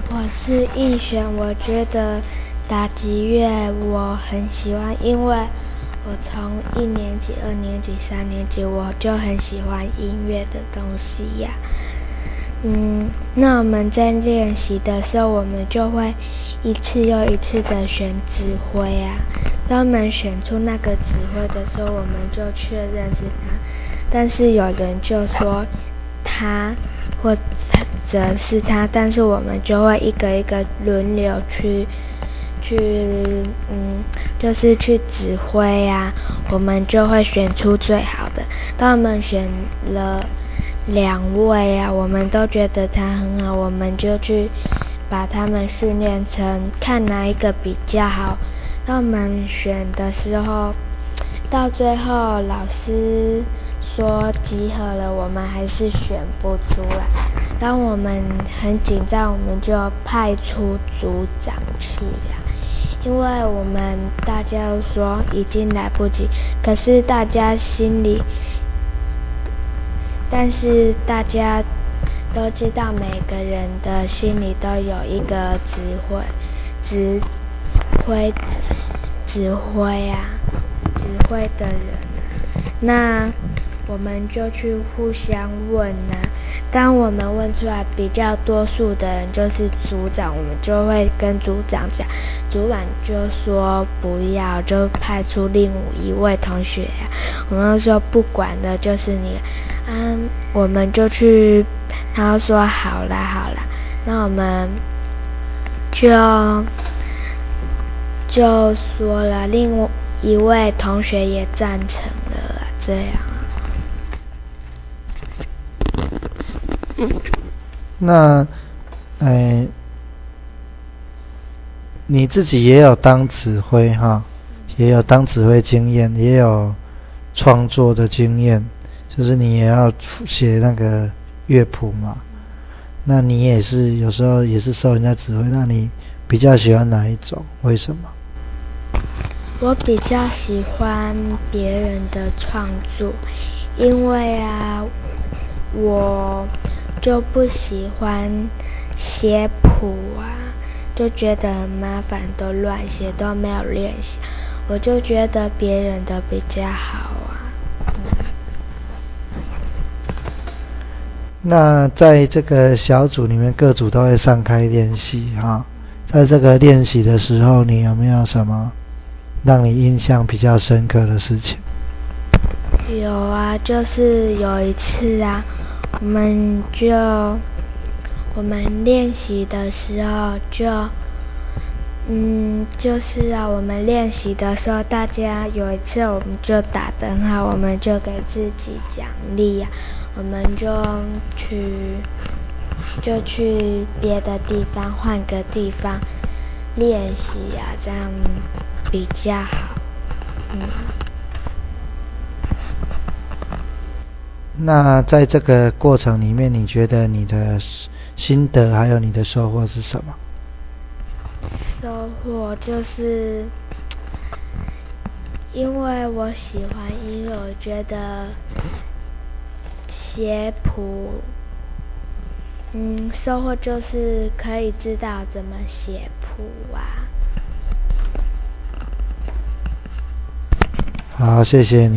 我是易璇，我觉得打击乐我很喜欢，因为我从1年级、2年级、3年级我就很喜欢音乐的东西呀。那我们在练习的时候，我们就会一次又一次的选指挥啊。当我们选出那个指挥的时候，我们就确认是他。但是有人就说他或者是他，但是我们就会一个一个轮流就是去指挥啊，我们就会选出最好的。当我们选了2位啊，我们都觉得他很好，我们就去把他们训练成看哪一个比较好。当我们选的时候，到最后老师说集合了，我们还是选不出来。当我们很紧张，我们就派出组长去啊，因为我们大家都说已经来不及，可是大家都知道，每个人的心里都有一个指挥的人啊。那我们就去互相问啊，当我们问出来比较多数的人就是组长，我们就会跟组长讲，组长就说不要，就派出另一位同学啊。我们就说不管的就是你啊，我们就去，他说好啦，那我们就说了，另一位同学也赞成了啊，这样啊。 那你自己也有当指挥哈，也有当指挥经验，也有创作的经验，就是你也要写那个乐谱嘛。那你也是有时候也是受人家指挥，那你比较喜欢哪一种？为什么？ 我比较喜欢别人的创作，因为啊，我就不喜欢写谱啊，就觉得很麻烦，都乱写，都没有练习。我就觉得别人的比较好啊。 那在这个小组里面，各组都会上开练习哈。在这个练习的时候，你有没有什么让你印象比较深刻的事情？ 有啊，就是有一次啊，我们练习的时候我们练习的时候，大家有一次我们就打得很好，我们就给自己奖励啊，我们就去别的地方换个地方练习啊，这样比较好。 那在这个过程里面，你觉得你的心得还有你的收获是什么？ 收获就是因为我喜欢音乐，我觉得写谱收获就是可以知道怎么写谱啊。 好，谢谢你。